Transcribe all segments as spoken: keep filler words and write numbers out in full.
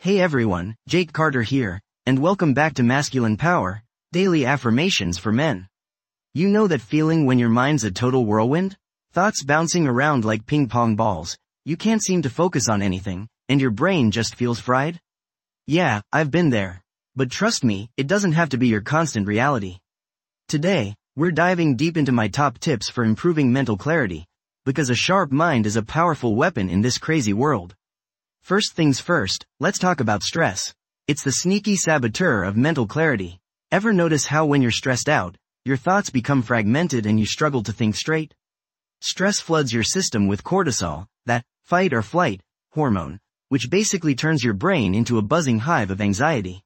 Hey everyone, Jake Carter here, and welcome back to Masculine Power, Daily Affirmations for Men. You know that feeling when your mind's a total whirlwind? Thoughts bouncing around like ping pong balls, you can't seem to focus on anything, and your brain just feels fried? Yeah, I've been there. But trust me, it doesn't have to be your constant reality. Today, we're diving deep into my top tips for improving mental clarity, because a sharp mind is a powerful weapon in this crazy world. First things first, let's talk about stress. It's the sneaky saboteur of mental clarity. Ever notice how when you're stressed out, your thoughts become fragmented and you struggle to think straight? Stress floods your system with cortisol, that fight or flight hormone, which basically turns your brain into a buzzing hive of anxiety.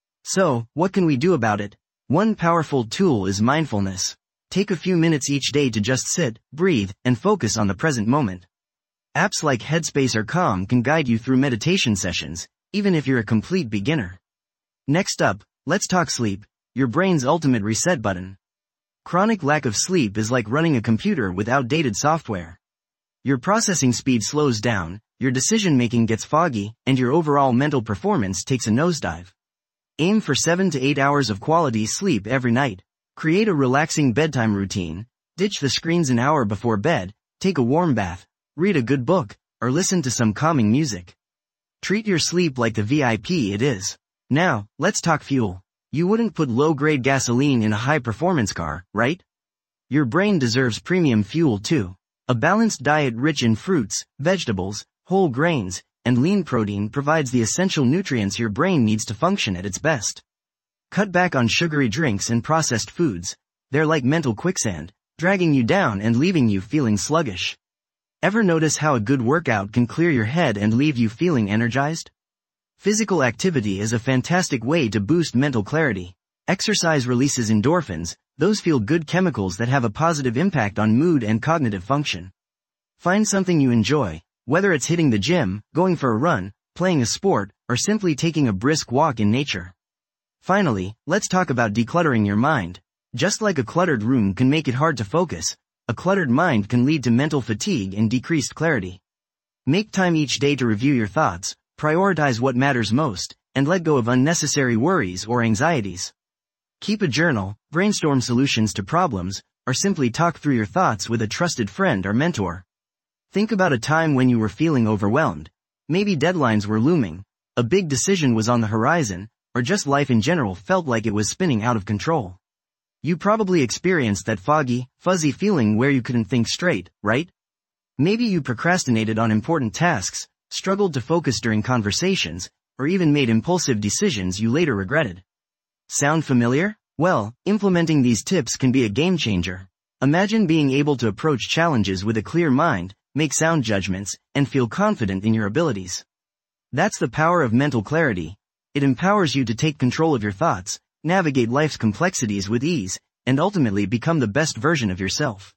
So, what can we do about it? One powerful tool is mindfulness. Take a few minutes each day to just sit, breathe, and focus on the present moment. Apps like Headspace or Calm can guide you through meditation sessions, even if you're a complete beginner. Next up, let's talk sleep, your brain's ultimate reset button. Chronic lack of sleep is like running a computer with outdated software. Your processing speed slows down, your decision-making gets foggy, and your overall mental performance takes a nosedive. Aim for seven to eight hours of quality sleep every night. Create a relaxing bedtime routine, ditch the screens an hour before bed, take a warm bath, read a good book, or listen to some calming music. Treat your sleep like the V I P it is. Now, let's talk fuel. You wouldn't put low-grade gasoline in a high-performance car, right? Your brain deserves premium fuel too. A balanced diet rich in fruits, vegetables, whole grains, and lean protein provides the essential nutrients your brain needs to function at its best. Cut back on sugary drinks and processed foods. They're like mental quicksand, dragging you down and leaving you feeling sluggish. Ever notice how a good workout can clear your head and leave you feeling energized? Physical activity is a fantastic way to boost mental clarity. Exercise releases endorphins, those feel-good chemicals that have a positive impact on mood and cognitive function. Find something you enjoy, whether it's hitting the gym, going for a run, playing a sport, or simply taking a brisk walk in nature. Finally, let's talk about decluttering your mind. Just like a cluttered room can make it hard to focus, a cluttered mind can lead to mental fatigue and decreased clarity. Make time each day to review your thoughts, prioritize what matters most, and let go of unnecessary worries or anxieties. Keep a journal, brainstorm solutions to problems, or simply talk through your thoughts with a trusted friend or mentor. Think about a time when you were feeling overwhelmed. Maybe deadlines were looming, a big decision was on the horizon, or just life in general felt like it was spinning out of control. You probably experienced that foggy, fuzzy feeling where you couldn't think straight, right? Maybe you procrastinated on important tasks, struggled to focus during conversations, or even made impulsive decisions you later regretted. Sound familiar? Well, implementing these tips can be a game changer. Imagine being able to approach challenges with a clear mind, make sound judgments, and feel confident in your abilities. That's the power of mental clarity. It empowers you to take control of your thoughts, navigate life's complexities with ease, and ultimately become the best version of yourself.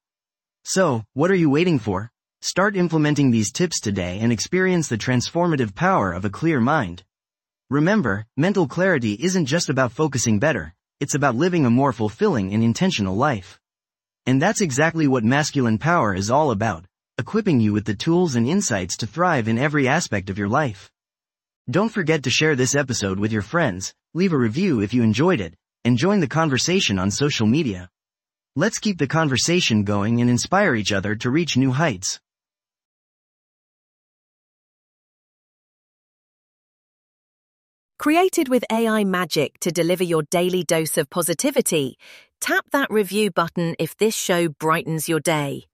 So, what are you waiting for? Start implementing these tips today and experience the transformative power of a clear mind. Remember, mental clarity isn't just about focusing better, it's about living a more fulfilling and intentional life. And that's exactly what Masculine Power is all about, equipping you with the tools and insights to thrive in every aspect of your life. Don't forget to share this episode with your friends, leave a review if you enjoyed it, and join the conversation on social media. Let's keep the conversation going and inspire each other to reach new heights. Created with A I magic to deliver your daily dose of positivity, tap that review button if this show brightens your day.